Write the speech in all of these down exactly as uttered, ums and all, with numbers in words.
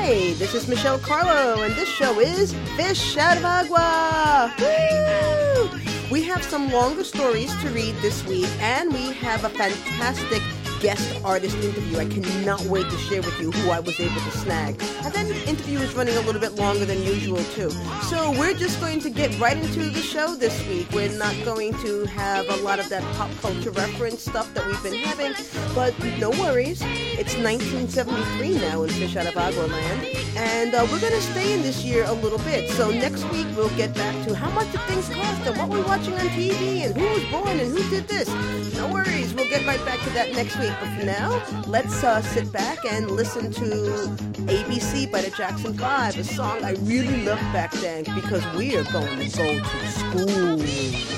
Hey, this is Michelle Carlo, and this show is Fish Out of Agua. Woo! We have some longer stories to read this week, and we have a fantastic guest artist interview. I cannot wait to share with you who I was able to snag. And then the interview is running a little bit longer than usual too. So we're just going to get right into the show this week. We're not going to have a lot of that pop culture reference stuff that we've been having, but no worries. It's nineteen seventy-three now in Fish Out of Agua land, and uh, we're going to stay in this year a little bit. So next week we'll get back to how much did things cost and what we're watching on T V and who was born and who did this. No worries. We'll get right back to that next week. But for now, let's uh, sit back and listen to A B C by the Jackson Five, a song I really loved back then because we are going to go to school.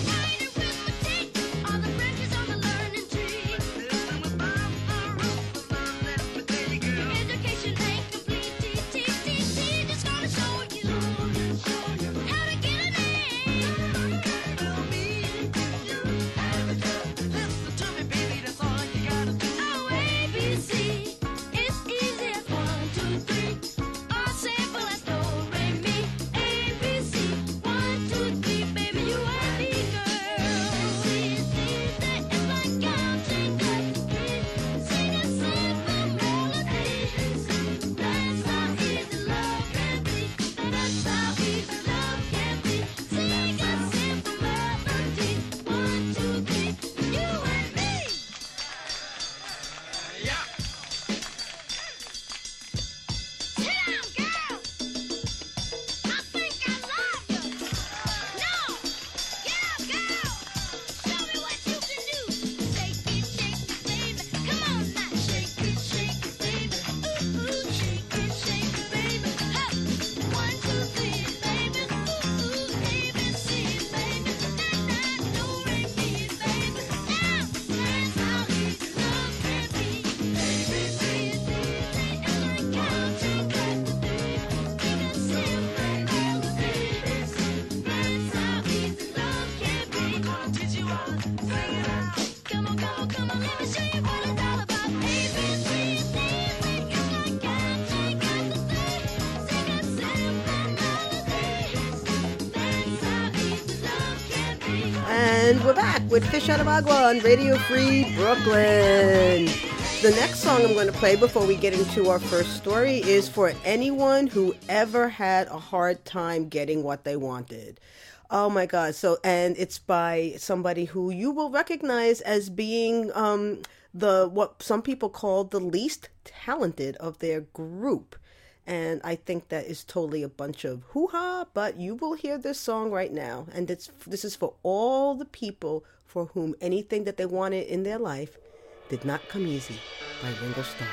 And we're back with Fish Out of Agua on Radio Free Brooklyn. The next song I'm going to play before we get into our first story is for anyone who ever had a hard time getting what they wanted. Oh my God. So, and it's by somebody who you will recognize as being um, the, what some people call the least talented of their group. And I think that is totally a bunch of hoo-ha, but you will hear this song right now. And it's, this is for all the people for whom anything that they wanted in their life did not come easy, by Ringo Starr.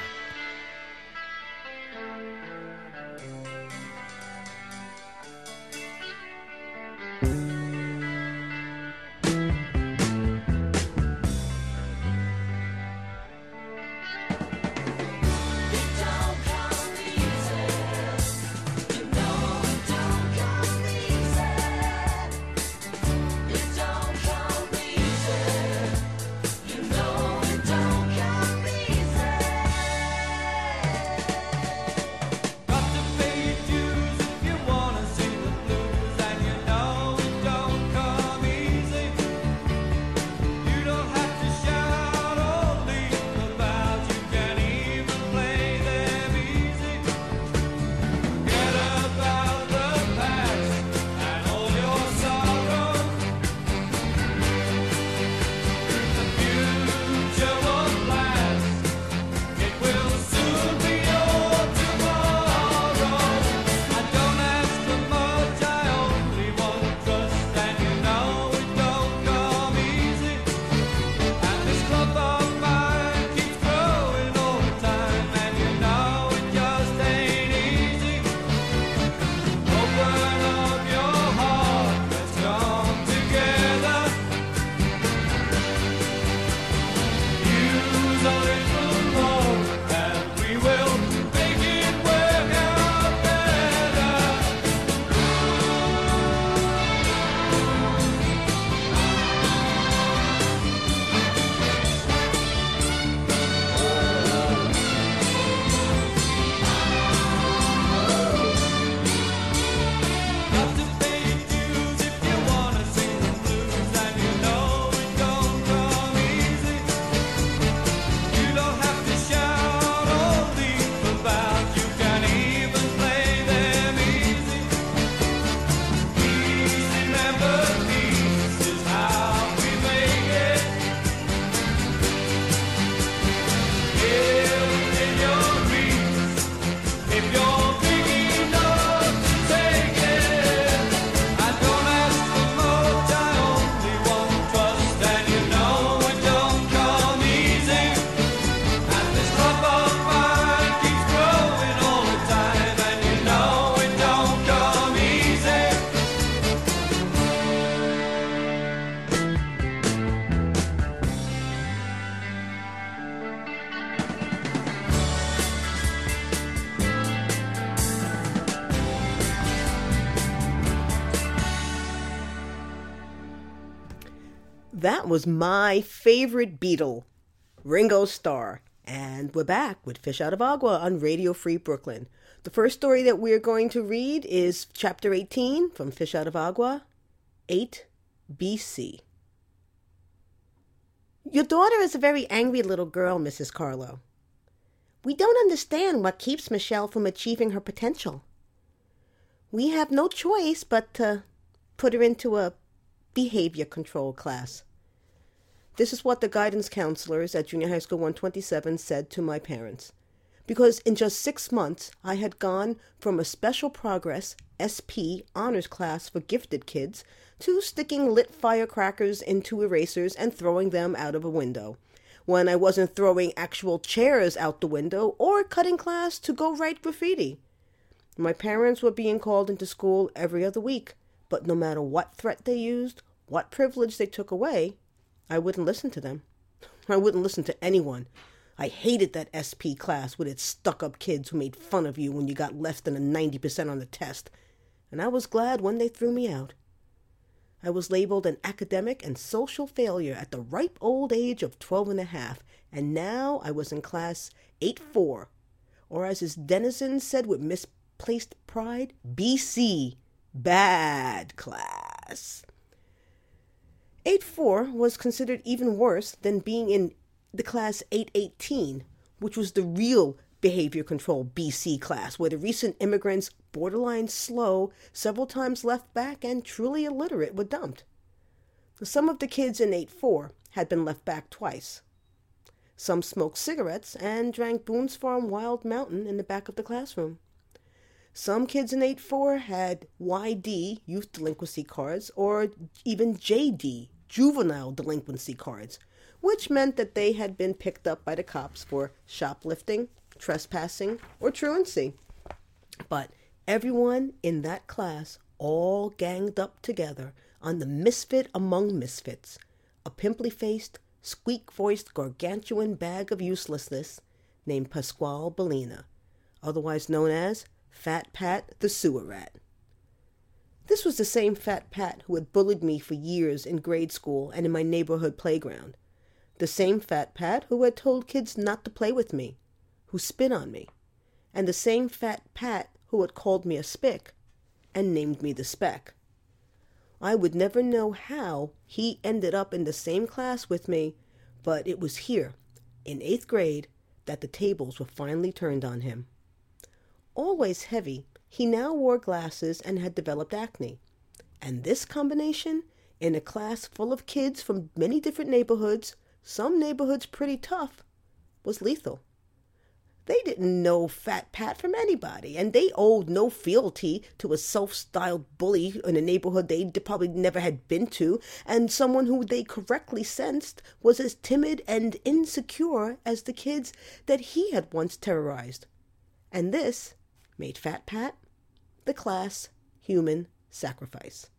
That was my favorite Beatle, Ringo Starr. And we're back with Fish Out of Agua on Radio Free Brooklyn. The first story that we're going to read is Chapter eighteen from Fish Out of Agua, eight B C. Your daughter is a very angry little girl, Missus Carlo. We don't understand what keeps Michelle from achieving her potential. We have no choice but to put her into a behavior control class. This is what the guidance counselors at Junior High School one twenty-seven said to my parents. Because in just six months, I had gone from a special progress S P honors class for gifted kids to sticking lit firecrackers into erasers and throwing them out of a window, when I wasn't throwing actual chairs out the window or cutting class to go write graffiti. My parents were being called into school every other week, but no matter what threat they used, what privilege they took away, I wouldn't listen to them. I wouldn't listen to anyone. I hated that S P class with its stuck-up kids who made fun of you when you got less than a ninety percent on the test, and I was glad when they threw me out. I was labeled an academic and social failure at the ripe old age of twelve and a half, and now I was in class eight four, or as his denizens said with misplaced pride, B C, bad class. eight four was considered even worse than being in the class eight eighteen, which was the real behavior control B C class, where the recent immigrants, borderline slow, several times left back, and truly illiterate were dumped. Some of the kids in eight four had been left back twice. Some smoked cigarettes and drank Boone's Farm Wild Mountain in the back of the classroom. Some kids in eight four had Y D, youth delinquency cards, or even J D, juvenile delinquency cards, which meant that they had been picked up by the cops for shoplifting, trespassing, or truancy. But everyone in that class all ganged up together on the misfit among misfits, a pimply-faced, squeak-voiced gargantuan bag of uselessness named Pasquale Bellina, otherwise known as Fat Pat the Sewer Rat. This was the same Fat Pat who had bullied me for years in grade school and in my neighborhood playground. The same Fat Pat who had told kids not to play with me, who spit on me, and the same Fat Pat who had called me a spick and named me the Speck. I would never know how he ended up in the same class with me, but it was here, in eighth grade, that the tables were finally turned on him. Always heavy, he now wore glasses and had developed acne. And this combination, in a class full of kids from many different neighborhoods, some neighborhoods pretty tough, was lethal. They didn't know Fat Pat from anybody, and they owed no fealty to a self-styled bully in a neighborhood they probably never had been to, and someone who they correctly sensed was as timid and insecure as the kids that he had once terrorized. And this made Fat Pat the class human sacrifice.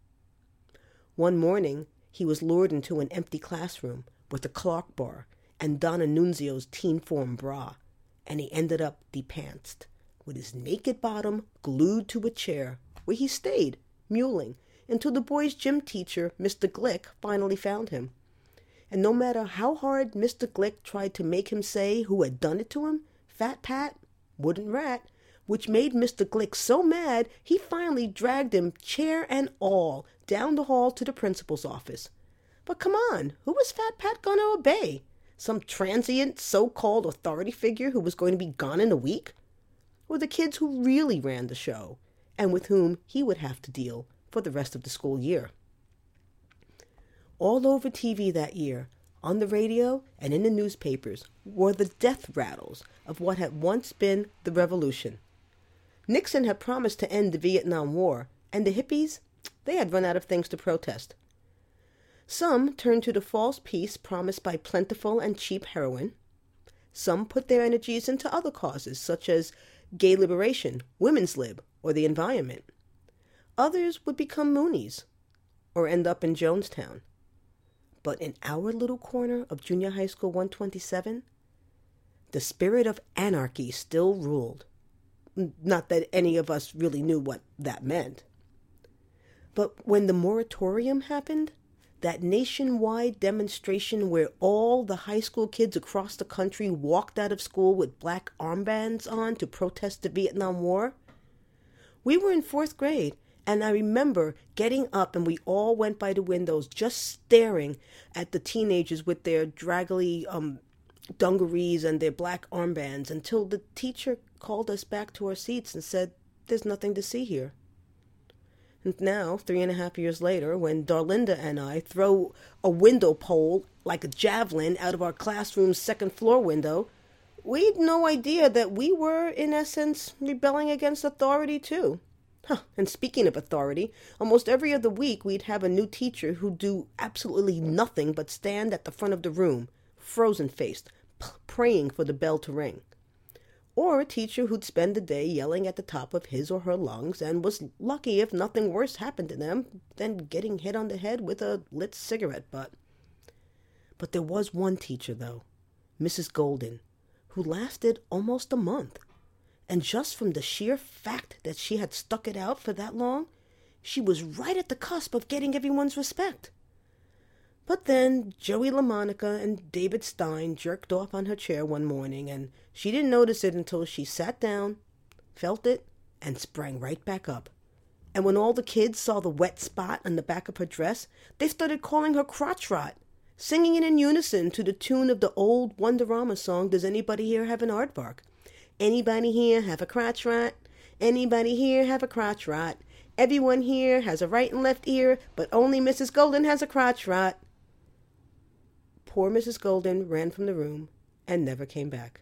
One morning, he was lured into an empty classroom with a Clark bar and Donna Nunzio's teen form bra, and he ended up depantsed, with his naked bottom glued to a chair, where he stayed, mewling, until the boys' gym teacher, Mister Glick, finally found him. And no matter how hard Mister Glick tried to make him say who had done it to him, Fat Pat wouldn't rat, which made Mister Glick so mad he finally dragged him, chair and all, down the hall to the principal's office. But come on, who was Fat Pat going to obey? Some transient, so-called authority figure who was going to be gone in a week? Or the kids who really ran the show, and with whom he would have to deal for the rest of the school year? All over T V that year, on the radio and in the newspapers, were the death rattles of what had once been the revolution. Nixon had promised to end the Vietnam War, and the hippies, they had run out of things to protest. Some turned to the false peace promised by plentiful and cheap heroin. Some put their energies into other causes, such as gay liberation, women's lib, or the environment. Others would become Moonies, or end up in Jonestown. But in our little corner of Junior High School one twenty-seven, the spirit of anarchy still ruled. Not that any of us really knew what that meant. But when the moratorium happened, that nationwide demonstration where all the high school kids across the country walked out of school with black armbands on to protest the Vietnam War? We were in fourth grade, and I remember getting up and we all went by the windows just staring at the teenagers with their draggly um, dungarees and their black armbands until the teacher called us back to our seats and said, "There's nothing to see here." And now, three and a half years later, when Darlinda and I throw a window pole like a javelin out of our classroom's second floor window, we'd no idea that we were, in essence, rebelling against authority too. Huh. And speaking of authority, almost every other week we'd have a new teacher who'd do absolutely nothing but stand at the front of the room, frozen-faced, p- praying for the bell to ring. Or a teacher who'd spend the day yelling at the top of his or her lungs and was lucky if nothing worse happened to them than getting hit on the head with a lit cigarette butt. But there was one teacher, though, Missus Golden, who lasted almost a month. And just from the sheer fact that she had stuck it out for that long, she was right at the cusp of getting everyone's respect. But then Joey LaMonica and David Stein jerked off on her chair one morning, and she didn't notice it until she sat down, felt it, and sprang right back up. And when all the kids saw the wet spot on the back of her dress, they started calling her crotch rot, singing it in unison to the tune of the old Wonderama song, "Does Anybody Here Have an Aardvark?" Anybody here have a crotch rot? Anybody here have a crotch rot? Everyone here has a right and left ear, but only Missus Golden has a crotch rot. Poor Missus Golden ran from the room and never came back.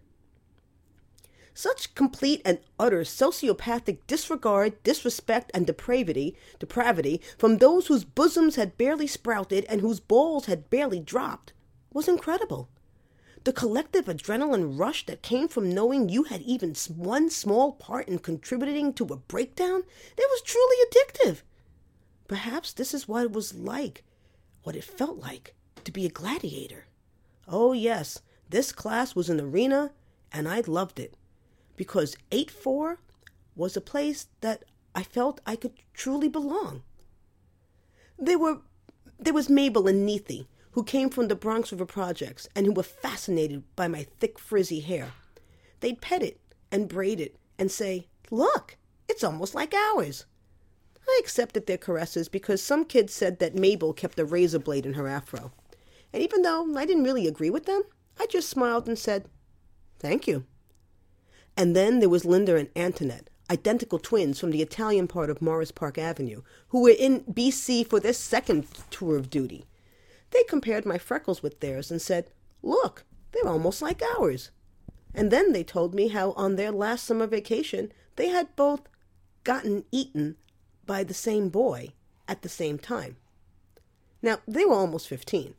Such complete and utter sociopathic disregard, disrespect, and depravity, depravity from those whose bosoms had barely sprouted and whose balls had barely dropped was incredible. The collective adrenaline rush that came from knowing you had even one small part in contributing to a breakdown, it was truly addictive. Perhaps this is what it was like, what it felt like, to be a gladiator. Oh yes, this class was an arena, and I loved it, because eight four was a place that I felt I could truly belong. There were, there was Mabel and Neethy, who came from the Bronx River Projects and who were fascinated by my thick, frizzy hair. They'd pet it and braid it and say, "Look, it's almost like ours." I accepted their caresses because some kids said that Mabel kept a razor blade in her afro. And even though I didn't really agree with them, I just smiled and said, "Thank you." And then there was Linda and Antoinette, identical twins from the Italian part of Morris Park Avenue, who were in B C for their second tour of duty. They compared my freckles with theirs and said, "Look, they're almost like ours." And then they told me how on their last summer vacation, they had both gotten eaten by the same boy at the same time. Now, they were almost fifteen.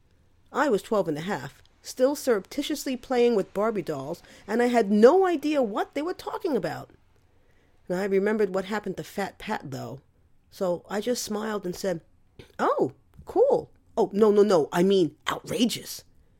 I was twelve and a half, still surreptitiously playing with Barbie dolls, and I had no idea what they were talking about. And I remembered what happened to Fat Pat, though, so I just smiled and said, "Oh, cool. Oh, no, no, no, I mean outrageous."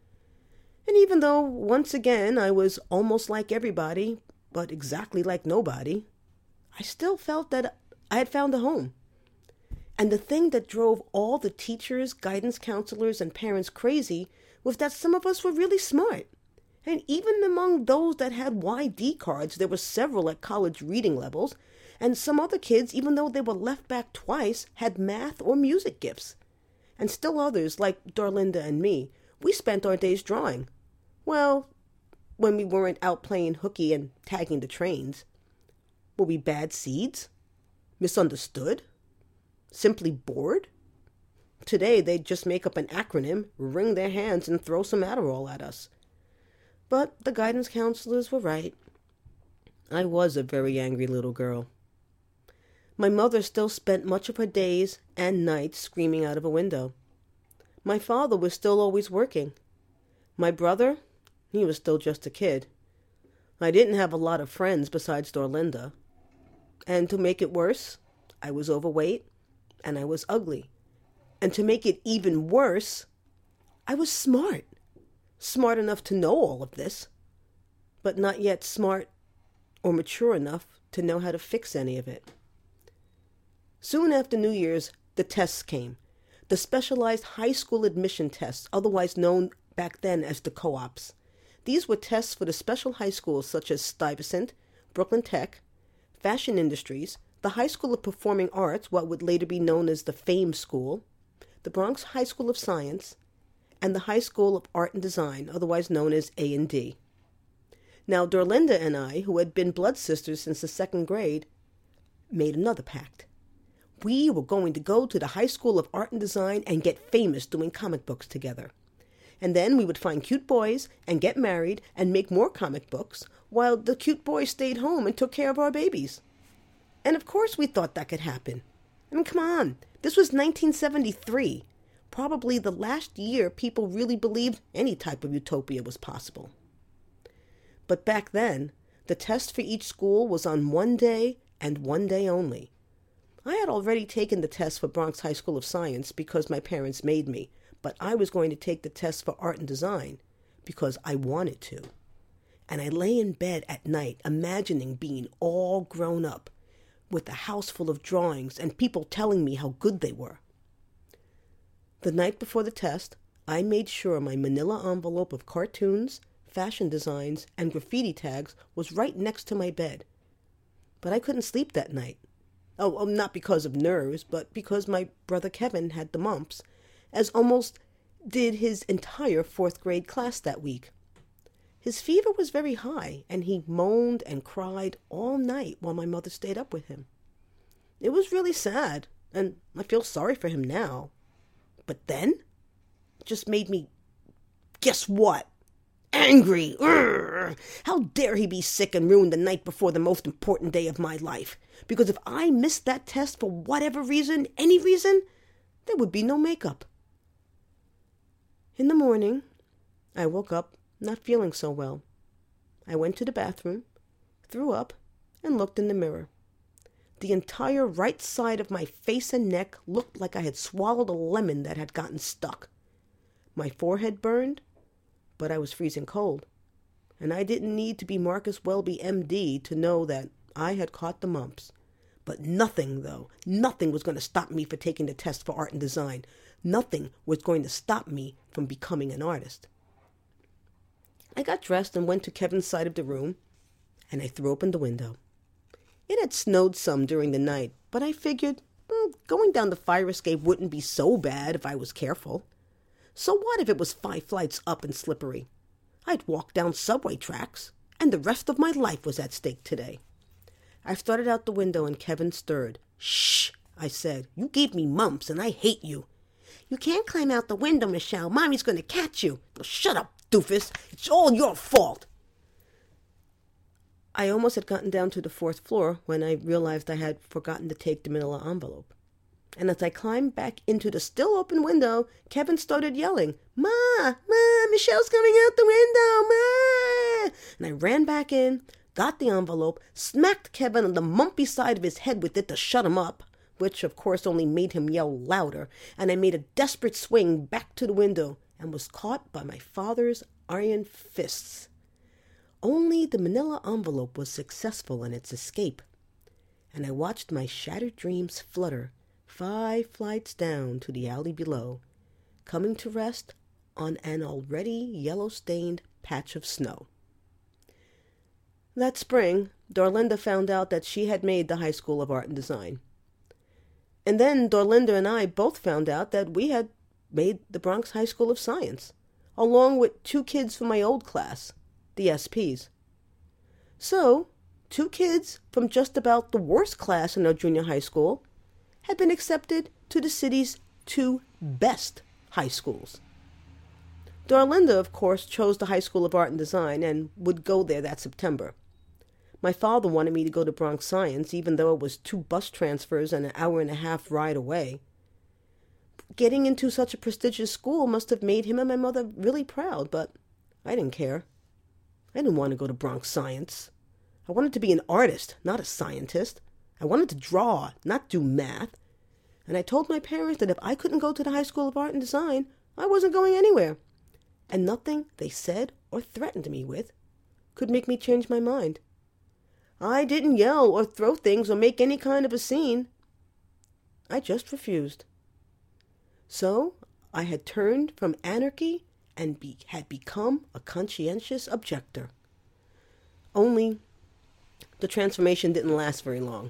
And even though, once again, I was almost like everybody, but exactly like nobody, I still felt that I had found a home. And the thing that drove all the teachers, guidance counselors, and parents crazy was that some of us were really smart. And even among those that had Y D cards, there were several at college reading levels, and some other kids, even though they were left back twice, had math or music gifts. And still others, like Darlinda and me, we spent our days drawing. Well, when we weren't out playing hooky and tagging the trains. Were we bad seeds? Misunderstood? Simply bored? Today they'd just make up an acronym, wring their hands, and throw some Adderall at us. But the guidance counselors were right. I was a very angry little girl. My mother still spent much of her days and nights screaming out of a window. My father was still always working. My brother, he was still just a kid. I didn't have a lot of friends besides Darlinda. And to make it worse, I was overweight and I was ugly. And to make it even worse, I was smart. Smart enough to know all of this, but not yet smart or mature enough to know how to fix any of it. Soon after New Year's, the tests came. the specialized high school admission tests, otherwise known back then as the co-ops. These were tests for the special high schools such as Stuyvesant, Brooklyn Tech, Fashion Industries, the High School of Performing Arts, what would later be known as the Fame School, the Bronx High School of Science, and the High School of Art and Design, otherwise known as A and D. Now, Dorlinda and I, who had been blood sisters since the second grade, made another pact. We were going to go to the High School of Art and Design and get famous doing comic books together. And then we would find cute boys and get married and make more comic books, while the cute boys stayed home and took care of our babies. And of course we thought that could happen. I mean, come on. This was nineteen seventy-three. Probably the last year people really believed any type of utopia was possible. But back then, the test for each school was on one day and one day only. I had already taken the test for Bronx High School of Science because my parents made me, but I was going to take the test for Art and Design because I wanted to. And I lay in bed at night imagining being all grown up with a house full of drawings and people telling me how good they were. The night before the test, I made sure my manila envelope of cartoons, fashion designs, and graffiti tags was right next to my bed. But I couldn't sleep that night. Oh, oh, not because of nerves, but because my brother Kevin had the mumps, as almost did his entire fourth grade class that week. His fever was very high, and he moaned and cried all night while my mother stayed up with him. It was really sad, and I feel sorry for him now. But then, it just made me, guess what? Angry. Urgh. How dare he be sick and ruin the night before the most important day of my life? Because if I missed that test for whatever reason, any reason, there would be no makeup. In the morning, I woke up not feeling so well. I went to the bathroom, threw up, and looked in the mirror. The entire right side of my face and neck looked like I had swallowed a lemon that had gotten stuck. My forehead burned, but I was freezing cold, and I didn't need to be Marcus Welby, M D, to know that I had caught the mumps. But nothing, though, nothing was going to stop me from taking the test for Art and Design. Nothing was going to stop me from becoming an artist. I got dressed and went to Kevin's side of the room, and I threw open the window. It had snowed some during the night, but I figured well, going down the fire escape wouldn't be so bad if I was careful. So what if it was five flights up and slippery? I'd walk down subway tracks, and the rest of my life was at stake today. I started out the window and Kevin stirred. "Shh," I said. "You gave me mumps and I hate you." "You can't climb out the window, Michelle. Mommy's going to catch you." "Well, shut up, doofus. It's all your fault." I almost had gotten down to the fourth floor when I realized I had forgotten to take the manila envelope. And as I climbed back into the still open window, Kevin started yelling, "Ma! Ma! Michelle's coming out the window! Ma!" And I ran back in, got the envelope, smacked Kevin on the mumpy side of his head with it to shut him up, which of course only made him yell louder, and I made a desperate swing back to the window and was caught by my father's iron fists. Only the manila envelope was successful in its escape, and I watched my shattered dreams flutter five flights down to the alley below, coming to rest on an already yellow-stained patch of snow. That spring, Dorlinda found out that she had made the High School of Art and Design. And then Dorlinda and I both found out that we had made the Bronx High School of Science, along with two kids from my old class, the S Ps. So, two kids from just about the worst class in our junior high school had been accepted to the city's two best high schools. Dorlinda, of course, chose the High School of Art and Design and would go there that September. My father wanted me to go to Bronx Science, even though it was two bus transfers and an hour and a half ride away. Getting into such a prestigious school must have made him and my mother really proud, but I didn't care. I didn't want to go to Bronx Science. I wanted to be an artist, not a scientist. I wanted to draw, not do math. And I told my parents that if I couldn't go to the High School of Art and Design, I wasn't going anywhere. And nothing they said or threatened me with could make me change my mind. I didn't yell or throw things or make any kind of a scene. I just refused. So I had turned from anarchy and be, had become a conscientious objector. Only the transformation didn't last very long.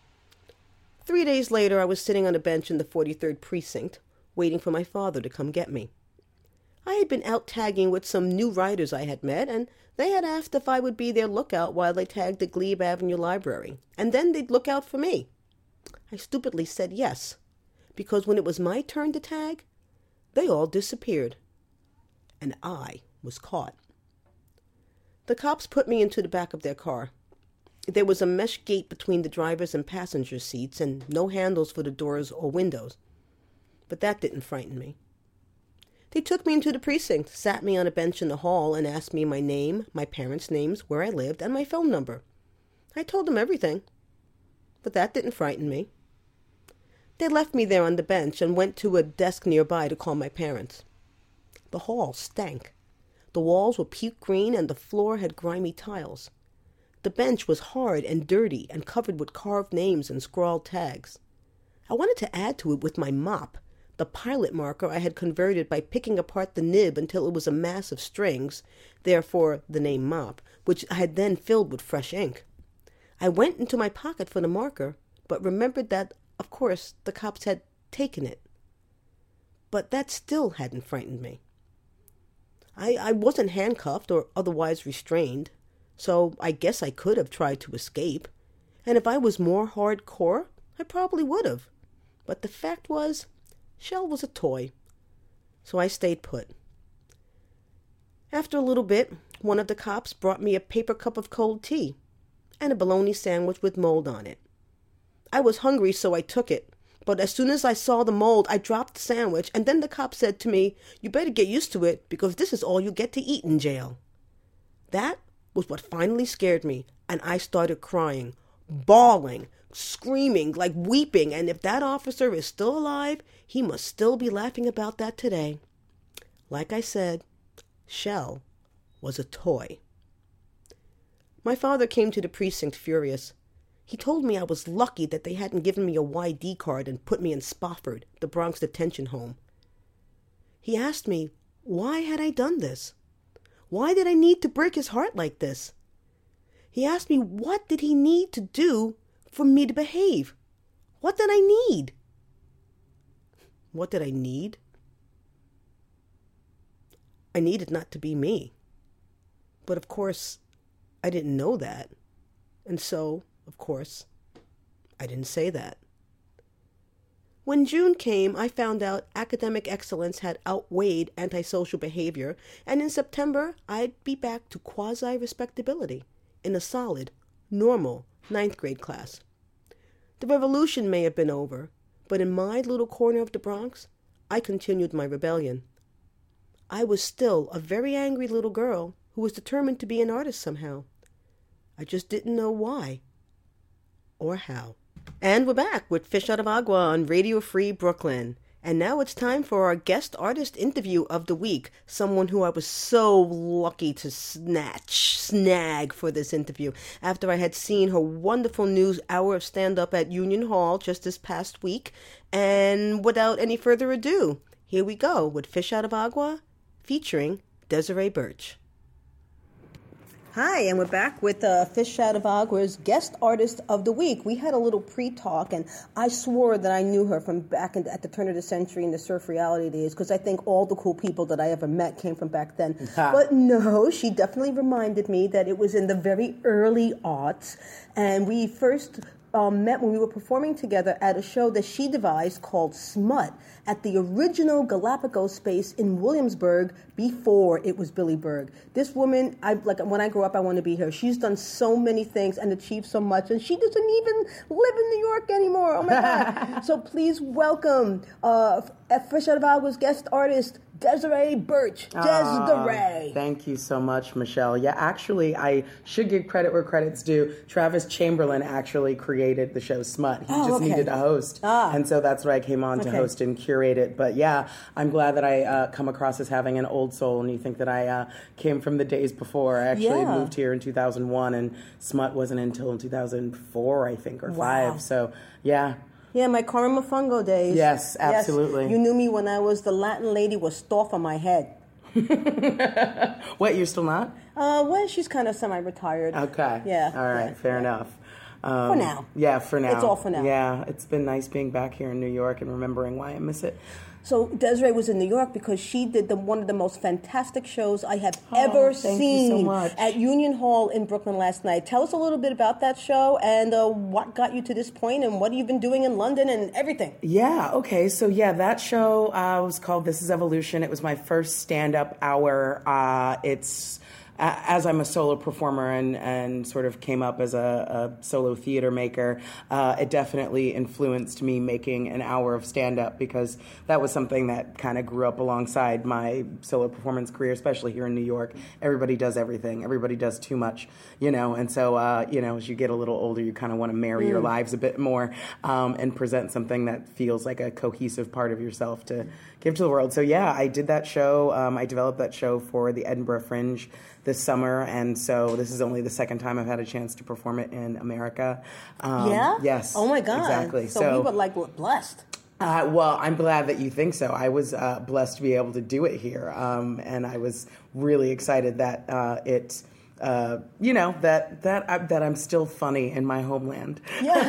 Three days later, I was sitting on a bench in the forty-third precinct, waiting for my father to come get me. I had been out tagging with some new writers I had met, and they had asked if I would be their lookout while they tagged the Glebe Avenue Library, and then they'd look out for me. I stupidly said yes, because when it was my turn to tag, they all disappeared, and I was caught. The cops put me into the back of their car. There was a mesh gate between the driver's and passenger seats, and no handles for the doors or windows. But that didn't frighten me. They took me into the precinct, sat me on a bench in the hall, and asked me my name, my parents' names, where I lived, and my phone number. I told them everything, but that didn't frighten me. They left me there on the bench and went to a desk nearby to call my parents. The hall stank. The walls were puke green, and the floor had grimy tiles. The bench was hard and dirty and covered with carved names and scrawled tags. I wanted to add to it with my mop, the pilot marker I had converted by picking apart the nib until it was a mass of strings, therefore the name mop, which I had then filled with fresh ink. I went into my pocket for the marker, but remembered that, of course, the cops had taken it. But that still hadn't frightened me. I, I wasn't handcuffed or otherwise restrained, so I guess I could have tried to escape, and if I was more hardcore, I probably would have. But the fact was, Shell was a toy, so I stayed put. After a little bit, one of the cops brought me a paper cup of cold tea and a bologna sandwich with mold on it. I was hungry, so I took it, but as soon as I saw the mold, I dropped the sandwich, and then the cop said to me, "You better get used to it, because this is all you get to eat in jail." That was what finally scared me, and I started crying, bawling, screaming, like weeping, and if that officer is still alive, he must still be laughing about that today. Like I said, Shell was a toy. My father came to the precinct furious. He told me I was lucky that they hadn't given me a Y D card and put me in Spofford, the Bronx detention home. He asked me, why had I done this? Why did I need to break his heart like this? He asked me what did he need to do for me to behave? What did I need? What did I need? I needed not to be me. But of course, I didn't know that. And so, of course, I didn't say that. When June came, I found out academic excellence had outweighed antisocial behavior, and in September, I'd be back to quasi-respectability in a solid, normal ninth grade class. The revolution may have been over, but in my little corner of the Bronx, I continued my rebellion. I was still a very angry little girl who was determined to be an artist somehow. I just didn't know why or how. And we're back with Fish Out of Agua on Radio Free Brooklyn. And now it's time for our guest artist interview of the week, someone who I was so lucky to snatch, snag for this interview after I had seen her wonderful new hour of stand-up at Union Hall just this past week. And without any further ado, here we go with Fish Out of Agua featuring Desiree Birch. Hi, and we're back with uh, Fish Out of Agua's guest artist of the week. We had a little pre-talk, and I swore that I knew her from back in, at the turn of the century in the surf reality days, because I think all the cool people that I ever met came from back then. But no, she definitely reminded me that it was in the very early aughts, and we first um, met when we were performing together at a show that she devised called Smut at the original Galapagos space in Williamsburg before it was Billy Berg. This woman, I like when I grow up, I want to be her. She's done so many things and achieved so much, and she doesn't even live in New York anymore. Oh my God. So please welcome uh, Fish Out of Agua's guest artist, Desiree Birch. Desiree. Uh, thank you so much, Michelle. Yeah, actually, I should give credit where credit's due. Travis Chamberlain actually created the show Smut. He oh, just okay. needed a host. Ah. And so that's where I came on to okay. host and curate it. But yeah, I'm glad that I uh, come across as having an old soul, and you think that I uh, came from the days before. I actually yeah. moved here in two thousand one, and Smut wasn't until in two thousand four, I think, or wow. five. So yeah. Yeah, my Carmen Mofongo days. Yes, absolutely. Yes. You knew me when I was the Latin lady with Storff on my head. What, you're still not? Uh, well, she's kind of semi-retired. Okay. Yeah. All right, yeah, fair yeah. enough. Um, for now. Yeah, for now. It's all for now. Yeah, it's been nice being back here in New York and remembering why I miss it. So Desiree was in New York because she did the, one of the most fantastic shows I have Oh, ever thank seen you so much. at Union Hall in Brooklyn last night. Tell us a little bit about that show and uh, what got you to this point and what you've been doing in London and everything. Yeah, okay. So, yeah, that show uh, was called This Is Evolution. It was my first stand-up hour. Uh, it's... As I'm a solo performer and, and sort of came up as a, a solo theater maker, uh, it definitely influenced me making an hour of stand-up because that was something that kind of grew up alongside my solo performance career, especially here in New York. Everybody does everything. Everybody does too much, you know, and so, uh, you know, as you get a little older, you kind of want to marry mm. your lives a bit more um, and present something that feels like a cohesive part of yourself to give to the world. So, yeah, I did that show. Um, I developed that show for the Edinburgh Fringe this summer, and so this is only the second time I've had a chance to perform it in America. Um, yeah? Yes. Oh, my God. Exactly. So, so we were, like, blessed. Uh, well, I'm glad that you think so. I was uh, blessed to be able to do it here, um, and I was really excited that uh, it... Uh, you know that that I, that I'm still funny in my homeland.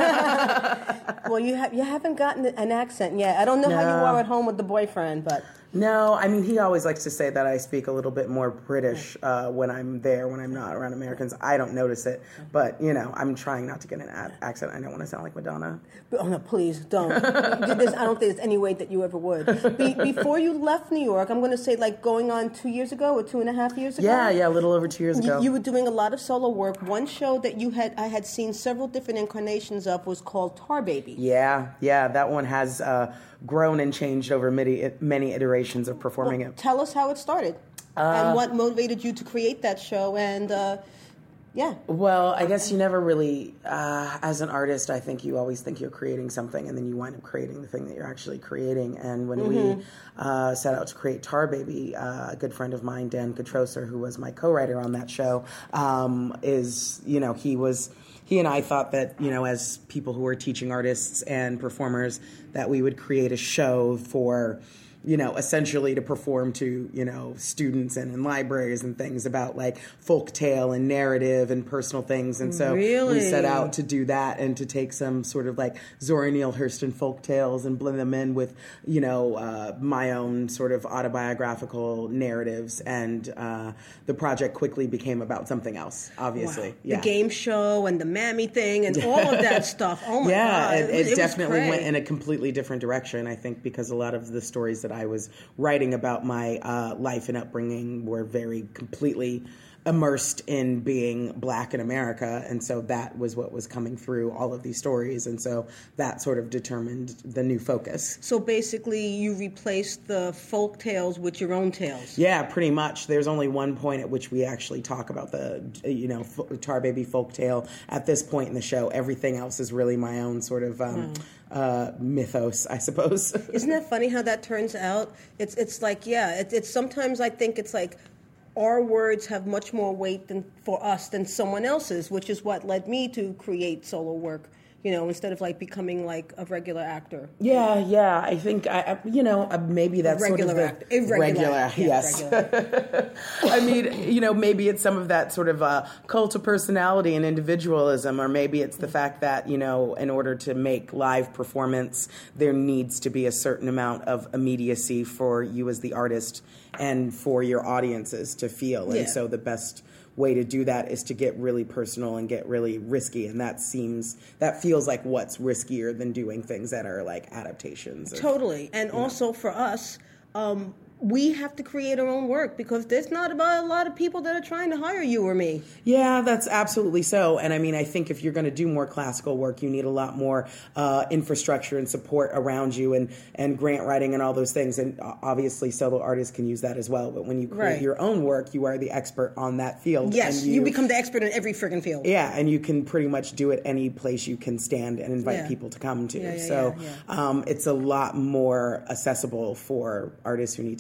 Yeah. Well, you have you haven't gotten an accent yet. I don't know no. how you are at home with the boyfriend, but no. I mean, he always likes to say that I speak a little bit more British uh, when I'm there, when I'm not around Americans. I don't notice it, but you know, I'm trying not to get an ad- accent. I don't want to sound like Madonna. But, oh no, please don't. There's, I don't think there's any way that you ever would. Be, before you left New York, I'm going to say like going on two years ago or two and a half years ago. Yeah, yeah, a little over two years ago. You, you were doing a lot of solo work. One show that you had, I had seen several different incarnations of, was called Tar Baby. Yeah, yeah, that one has uh, grown and changed over many many iterations of performing well, it. Tell us how it started uh, and what motivated you to create that show. And uh, yeah. Well, I guess you never really, uh, as an artist, I think you always think you're creating something, and then you wind up creating the thing that you're actually creating. And when mm-hmm. we uh, set out to create Tar Baby, uh, a good friend of mine, Dan Katroser, who was my co-writer on that show, um, is, you know, he was... He and I thought that, you know, as people who are teaching artists and performers, that we would create a show for, you know, essentially to perform to, you know, students and in libraries and things about like folk tale and narrative and personal things. And so really? we set out to do that and to take some sort of like Zora Neale Hurston folk tales and blend them in with, you know, uh, my own sort of autobiographical narratives. And uh, the project quickly became about something else, obviously. Wow. Yeah. The game show and the Mammy thing and all of that stuff. Oh my yeah, God. Yeah, it, it, it definitely went in a a completely different direction, I think, because a lot of the stories that I was writing about my uh, life and upbringing were very completely immersed in being black in America, and so that was what was coming through all of these stories, and so that sort of determined the new focus. So basically you replaced the folk tales with your own tales. Yeah, pretty much. There's only one point at which we actually talk about the, you know, Tar Baby folk tale. At this point in the show, everything else is really my own sort of um, hmm. uh, mythos, I suppose. Isn't that funny how that turns out? It's it's like, yeah, it, it's sometimes I think it's like our words have much more weight than for us than someone else's, which is what led me to create solo work, you know, instead of like becoming like a regular actor. Yeah, yeah. I think, I, I you know, uh, maybe that's regular sort of act, the... irregular. Regular, yeah, yes. Regular. I mean, you know, maybe it's some of that sort of uh, cult of personality and individualism, or maybe it's the fact that, you know, in order to make live performance, there needs to be a certain amount of immediacy for you as the artist and for your audiences to feel. Yeah. And so the best way to do that is to get really personal and get really risky, and that seems that feels like what's riskier than doing things that are like adaptations. Of, totally. And also know. For us, um, we have to create our own work because there's not about a lot of people that are trying to hire you or me. Yeah, that's absolutely so. And I mean, I think if you're going to do more classical work, you need a lot more uh, infrastructure and support around you, and, and grant writing and all those things. And obviously solo artists can use that as well. But when you create right. your own work, you are the expert on that field. Yes, and you, you become the expert in every friggin' field. Yeah, and you can pretty much do it any place you can stand and invite yeah. people to come to. Yeah, yeah, so yeah, yeah. Um, it's a lot more accessible for artists who need to make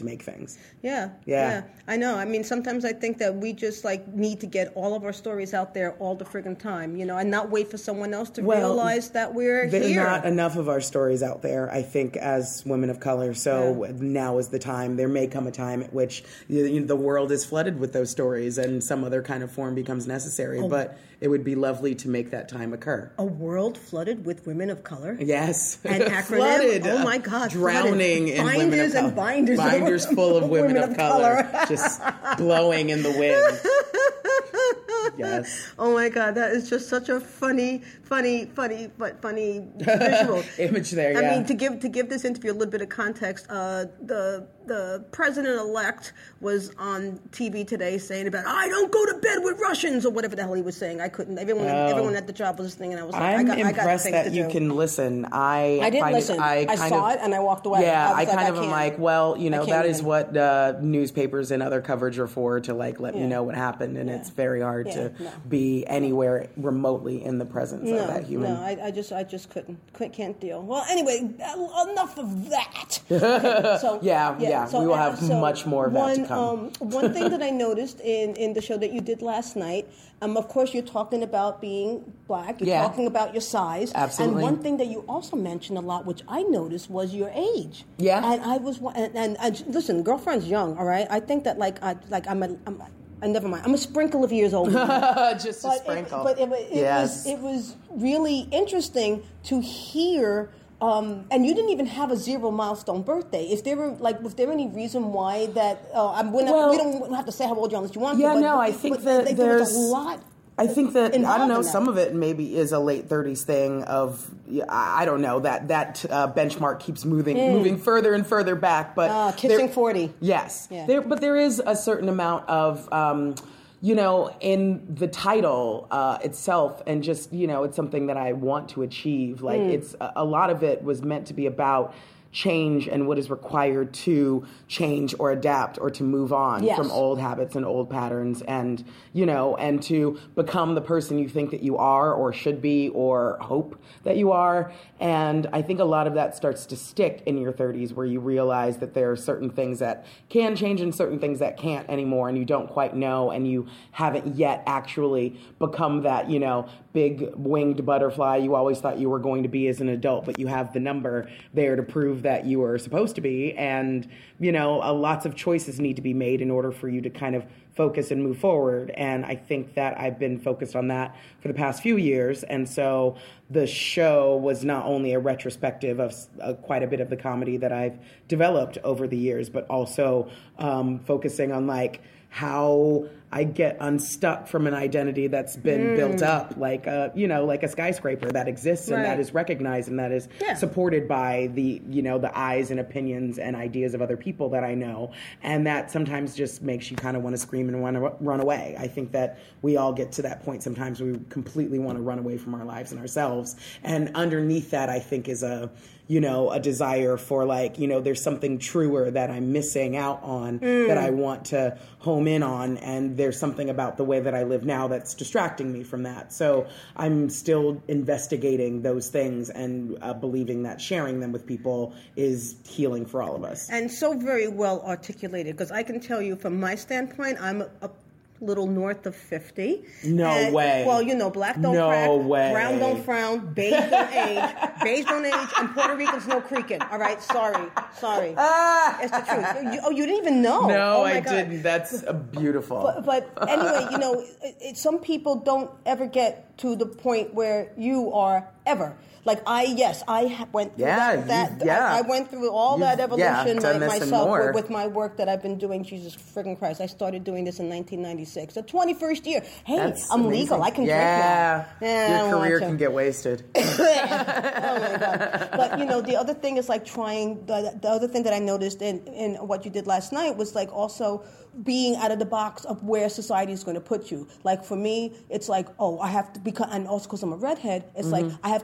make things. Yeah, yeah, yeah. I know. I mean, sometimes I think that we just like need to get all of our stories out there all the friggin' time, you know, and not wait for someone else to well, realize that we're there here. There are not enough of our stories out there, I think, as women of color. So yeah. now is the time. There may come a time at which you know, the world is flooded with those stories, and some other kind of form becomes necessary. Oh. But it would be lovely to make that time occur. A world flooded with women of color? Yes. And acronym? Flooded. Oh my God. Drowning flooded. in binders women of color. And binders. Binders full of women, women of, of color. color. Just blowing in the wind. Yes. Oh my God, that is just such a funny, funny, funny, but funny visual image there. Yeah. I mean, to give to give this interview a little bit of context, uh, the the president-elect was on T V today saying about I don't go to bed with Russians or whatever the hell he was saying. I couldn't. Everyone, oh. everyone at the job was listening, and I was like, I'm I got, impressed I got that you do. can listen. I I didn't find listen. It, I, I saw of, it and I walked away. Yeah, I, I kind like, of I am like, well, you know, that even. is what uh, newspapers and other coverage are for, to like let yeah. you know what happened, and yeah. it's very hard yeah, to no. be anywhere remotely in the presence no, of that human. No, I, I just, I just couldn't, couldn't, can't deal. Well, anyway, enough of that. So yeah, yeah, yeah. So, we will have so much more of one, that to come. Um, one thing that I noticed in, in the show that you did last night, um, of course, you're talking about being black. You're yeah. talking about your size. Absolutely. And one thing that you also mentioned a lot, which I noticed, was your age. Yeah. And I was, and, and, and listen, girlfriend's young, all right? I think that like, I, like I'm a, I'm, I never mind. I'm a sprinkle of years older. Just but a sprinkle. It, but it, it, yes. was it was really interesting to hear. Um, and you didn't even have a zero milestone birthday. Is there like was there any reason why that? Uh, I'm, we're not, well, we don't have to say how old you are unless you want yeah, to. Yeah, no, but, I think but that there there's was a lot. I think that, I don't know, some that. of it maybe is a late thirties thing of, I don't know, that that uh, benchmark keeps moving mm. moving further and further back. But uh, kissing there, forty. Yes. Yeah. There, but there is a certain amount of, um, you know, in the title uh, itself, and just, you know, it's something that I want to achieve. Like, mm. it's a, a lot of it was meant to be about change and what is required to change or adapt or to move on yes. from old habits and old patterns, and, you know, and to become the person you think that you are or should be or hope that you are. And I think a lot of that starts to stick in your thirties, where you realize that there are certain things that can change and certain things that can't anymore, and you don't quite know, and you haven't yet actually become that, you know, big winged butterfly you always thought you were going to be as an adult, but you have the number there to prove that you are supposed to be. And, you know, uh, lots of choices need to be made in order for you to kind of focus and move forward. And I think that I've been focused on that for the past few years. And so the show was not only a retrospective of uh, quite a bit of the comedy that I've developed over the years, but also um, focusing on like how I get unstuck from an identity that's been mm. built up, like a, you know, like a skyscraper that exists and right. that is recognized and that is yeah. supported by the, you know, the eyes and opinions and ideas of other people that I know. And that sometimes just makes you kind of want to scream and want to run away. I think that we all get to that point sometimes where we completely want to run away from our lives and ourselves. And underneath that, I think, is a, you know, a desire for like, you know, there's something truer that I'm missing out on mm. that I want to home in on. And there's something about the way that I live now that's distracting me from that. So I'm still investigating those things and uh, believing that sharing them with people is healing for all of us. And so very well articulated, because I can tell you from my standpoint, I'm a, a little north of fifty. No and, way. Well, you know, black don't no crack, way. brown don't frown, beige don't age, beige don't age, and Puerto Ricans no creaking. All right, sorry, sorry. Ah. It's the truth. You, oh, you didn't even know? No, oh my I God. didn't. That's uh, beautiful. But, but anyway, you know, it, it, some people don't ever get to the point where you are ever. Like I, yes, I went through yeah, that. that yeah. I, I went through all You've, that evolution yeah, my, myself with, with my work that I've been doing. Jesus friggin' Christ! I started doing this in nineteen ninety-six, the twenty-first year. Hey, That's I'm amazing. legal. I can yeah. drink now. Yeah, your career can get wasted. Oh my God! But you know, the other thing is like trying. The, the other thing that I noticed in in what you did last night was like also being out of the box of where society is going to put you. Like for me, it's like, oh, I have to become, and also because I'm a redhead, it's mm-hmm. like I have to be the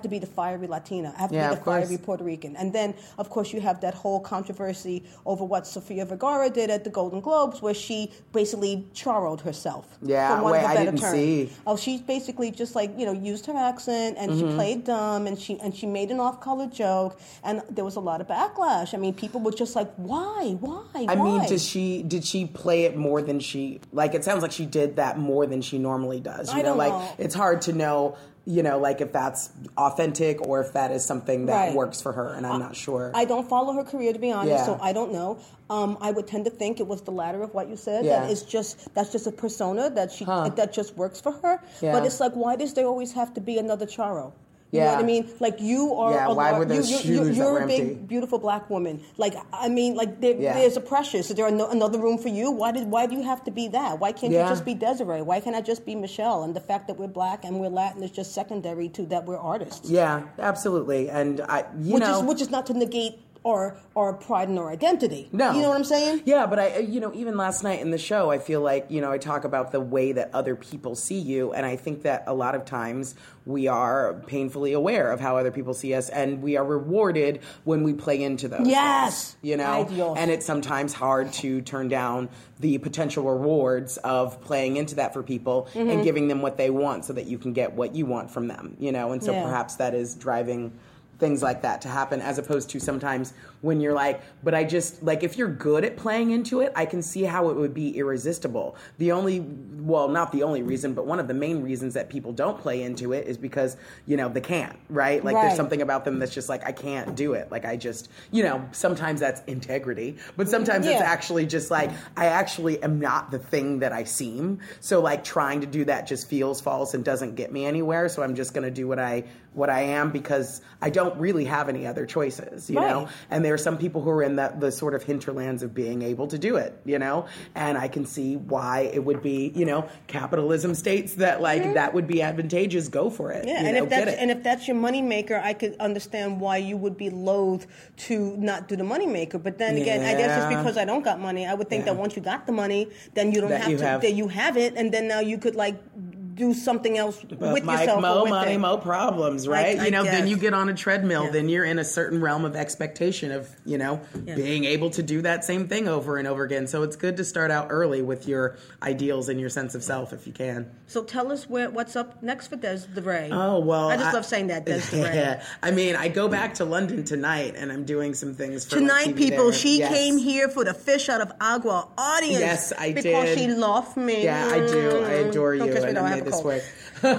fiery Latina. I have to Yeah, be the of course. fiery Puerto Rican. And then, of course, you have that whole controversy over what Sofia Vergara did at the Golden Globes, where she basically charroed herself. Yeah, for one wait, of a I better didn't term. see. Oh, she basically just like, you know, used her accent, and Mm-hmm. she played dumb, and she and she made an off-color joke, and there was a lot of backlash. I mean, people were just like, why, why, I why? mean, does she did she play it more than she like? It sounds like she did that more than she normally does. You I know, don't like know. it's hard to know. You know, like if that's authentic or if that is something that Right. works for her, and I'm not sure. I don't follow her career, to be honest, Yeah. so I don't know. Um, I would tend to think it was the latter of what you said. Yeah. That it's just that's just a persona that she Huh. that just works for her. Yeah. But it's like, why does there always have to be another Charo? You know Yeah. what I mean? Like you are. Yeah, a, why were you, those you, shoes you, that You're were a big, empty? beautiful black woman. Like I mean, like there, Yeah. there's a precious. Is there no, another room for you? Why did Why do you have to be that? Why can't Yeah. you just be Desiree? Why can't I just be Michelle? And the fact that we're black and we're Latin is just secondary to that we're artists. Yeah, absolutely. And I, you which know, is which is not to negate our our pride and our identity. No. You know what I'm saying? Yeah, but I, you know, even last night in the show, I feel like, you know, I talk about the way that other people see you, and I think that a lot of times we are painfully aware of how other people see us, and we are rewarded when we play into those. Yes. things, you know, Ay, Dios. and it's sometimes hard to turn down the potential rewards of playing into that for people Mm-hmm. and giving them what they want so that you can get what you want from them, you know, and so Yeah. perhaps that is driving things like that to happen, as opposed to sometimes when you're like, but I just, like, if you're good at playing into it, I can see how it would be irresistible. The only, well, not the only reason, but one of the main reasons that people don't play into it is because, you know, they can't, right? Like, Right. there's something about them that's just like, I can't do it. Like, I just, you know, sometimes that's integrity, but sometimes it's Yeah. actually just like, I actually am not the thing that I seem. So, like, trying to do that just feels false and doesn't get me anywhere. So I'm just going to do what I, what I am, because I don't really have any other choices, you Right. know? And there are some people who are in that the sort of hinterlands of being able to do it, you know? And I can see why it would be, you know, capitalism states that, like, that would be advantageous. Go for it. Yeah, you and know, if get that's it. and if that's your moneymaker, I could understand why you would be loath to not do the moneymaker. But then again, I guess it's Yeah. because I don't got money. I would think Yeah. that once you got the money, then you don't That have you to. have- That you have it, and then now you could like do something else But with Mike, yourself. mo or with money, it. mo problems, right? I you know, then guess. you get on a treadmill, Yeah. then you're in a certain realm of expectation of, you know, Yeah. being able to do that same thing over and over again. So it's good to start out early with your ideals and your sense of self if you can. So tell us where, what's up next for Des DeRay. Oh, well. I just love saying that, Des DeRay. Yeah. I mean, I go back to London tonight and I'm doing some things for my Tonight, T V people, there. she Yes. came here for the Fish Out of Agua audience. Yes, I because did. she loved me. Yeah, I do. I adore you, Don't kiss me, and though, I I have made a this cold. work.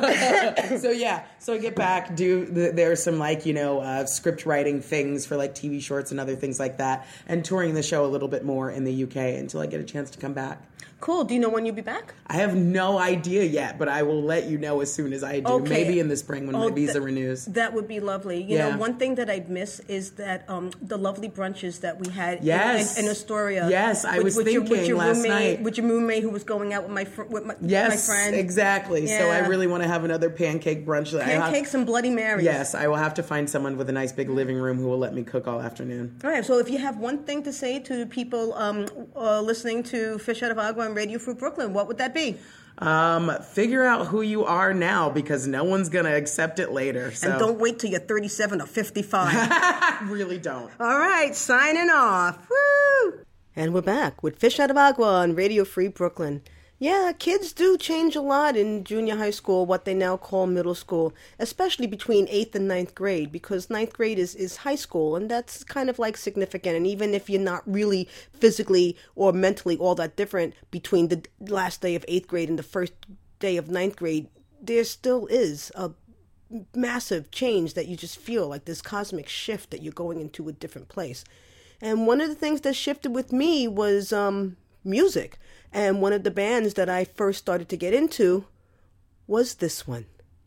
So yeah, so I get back, do th- there's some like you know uh, script writing things for like T V shorts and other things like that, and touring the show a little bit more in the U K until I get a chance to come back. Cool. Do you know when you'll be back? I have no idea yet, but I will let you know as soon as I do. Okay. Maybe in the spring when Oh, my visa th- renews. That would be lovely. You Yeah. know, one thing that I'd miss is that um, the lovely brunches that we had Yes. in, in, in Astoria. Yes, I was your, with thinking your last roommate, night. with your roommate who was going out with my fr- with my, Yes, my friend. exactly. So I Yeah. really want to have another pancake brunch. I have- Pancakes and Bloody Marys. Yes, I will have to find someone with a nice big living room who will let me cook all afternoon. All right. So if you have one thing to say to people um, uh, listening to Fish Out of Agua and Radio Fruit Brooklyn, what would that be? Um, figure out who you are now because no one's gonna accept it later. So And don't wait till you're thirty-seven or fifty-five. really don't. All right, signing off. Woo! And we're back with Fish Out of Agua on Radio Free Brooklyn. Yeah, kids do change a lot in junior high school, what they now call middle school, especially between eighth and ninth grade, because ninth grade is, is high school, and that's kind of like significant. And even if you're not really physically or mentally all that different between the last day of eighth grade and the first day of ninth grade, there still is a massive change that you just feel like this cosmic shift that you're going into a different place. And one of the things that shifted with me was um, music. And one of the bands that I first started to get into was this one,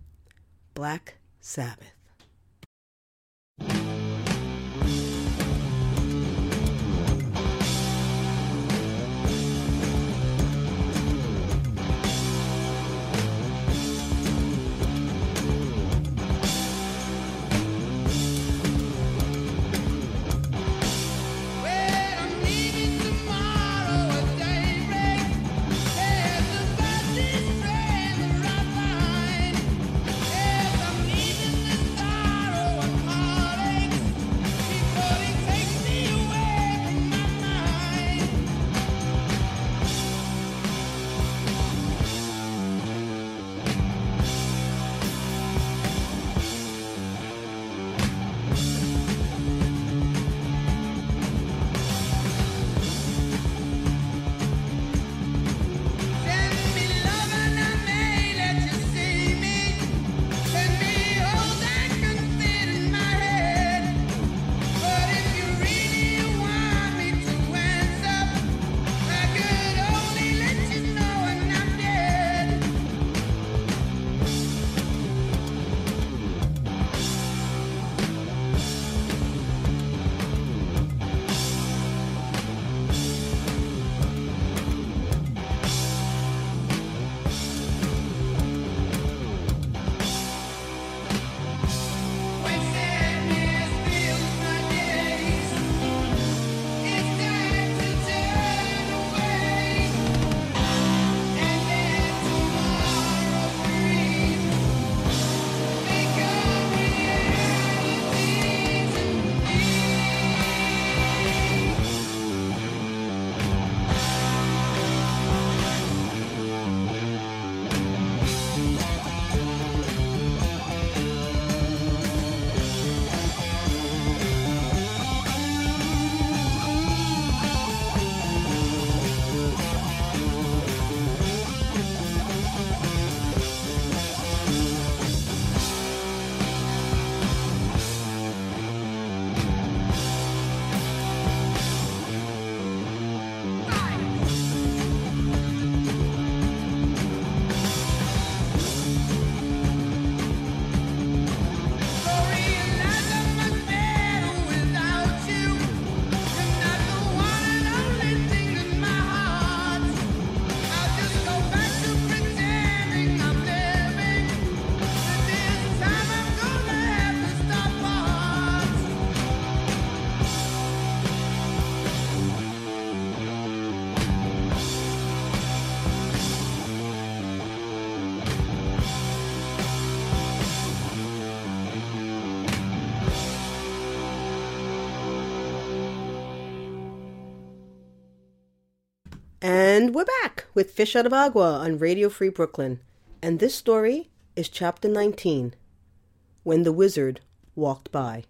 Black Sabbath. Yes, I'm leaving this And we're back with Fish Out of Agua on Radio Free Brooklyn. And this story is Chapter nineteen, When the Wizard Walked By.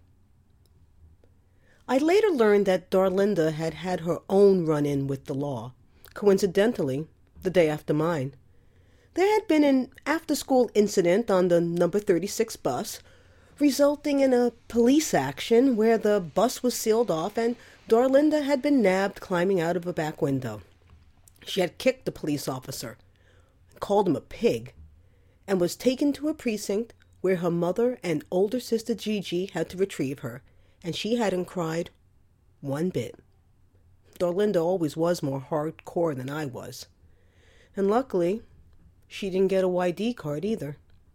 I later learned that Darlinda had had her own run-in with the law, coincidentally, the day after mine. There had been an after-school incident on the number thirty-six bus, resulting in a police action where the bus was sealed off and Darlinda had been nabbed climbing out of a back window. She had kicked the police officer, called him a pig, and was taken to a precinct where her mother and older sister Gigi had to retrieve her, and she hadn't cried one bit. Darlinda always was more hardcore than I was. And luckily, she didn't get a Y D card either.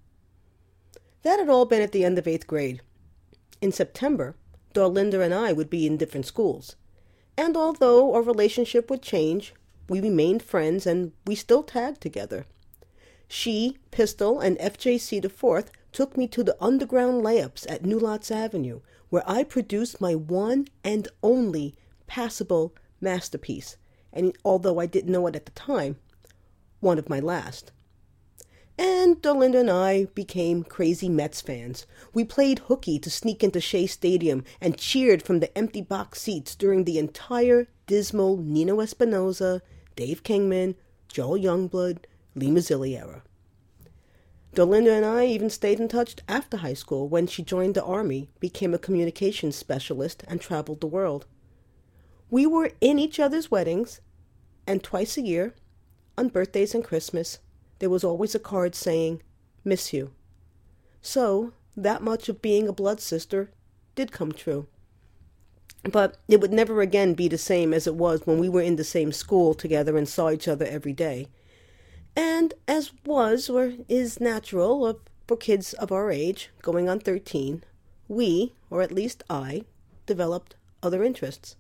That had all been at the end of eighth grade. In September, Darlinda and I would be in different schools. And although our relationship would change, we remained friends and we still tagged together. She, Pistol, and F J C the Fourth took me to the underground layups at New Lots Avenue, where I produced my one and only passable masterpiece, and although I didn't know it at the time, one of my last. And Darlinda and I became crazy Mets fans. We played hooky to sneak into Shea Stadium and cheered from the empty box seats during the entire dismal Nino Espinosa, Dave Kingman, Joel Youngblood, Lee Mazzilli era. Darlinda and I even stayed in touch after high school when she joined the Army, became a communications specialist, and traveled the world. We were in each other's weddings, and twice a year, on birthdays and Christmas, there was always a card saying, "Miss you." So, that much of being a blood sister did come true. But it would never again be the same as it was when we were in the same school together and saw each other every day. And as was or is natural for kids of our age, going on thirteen, we, or at least I, developed other interests.